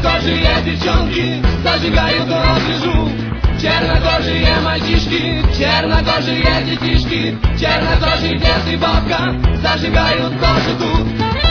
Чернокожие девчонки зажигают розжигу. Чернокожие мальчишки, чернокожие детишки, чернокожий дед и бабка зажигают тоже тут.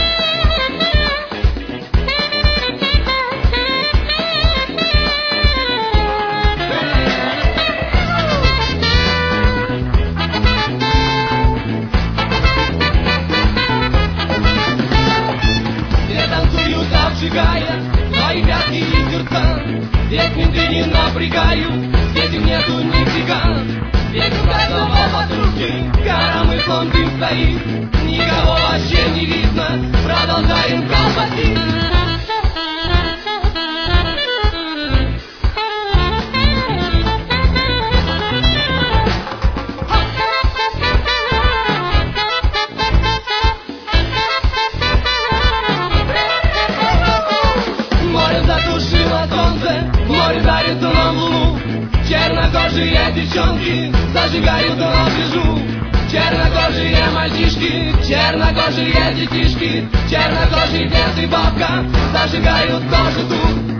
Все танцуют, обжигая свои пятки и сердца. Здесь менты не напрягают, здесь им нету нифига. Здесь у каждого подружки коромыслом дым стоит. Никого вообще не видно, продолжаем колбасить. Море затушило солнце, море дарит нам луну. Чернокожие девчонки зажигают розжигу. Чернокожие мальчишки, чернокожие детишки, чернокожий дед и бабка зажигают тоже тут.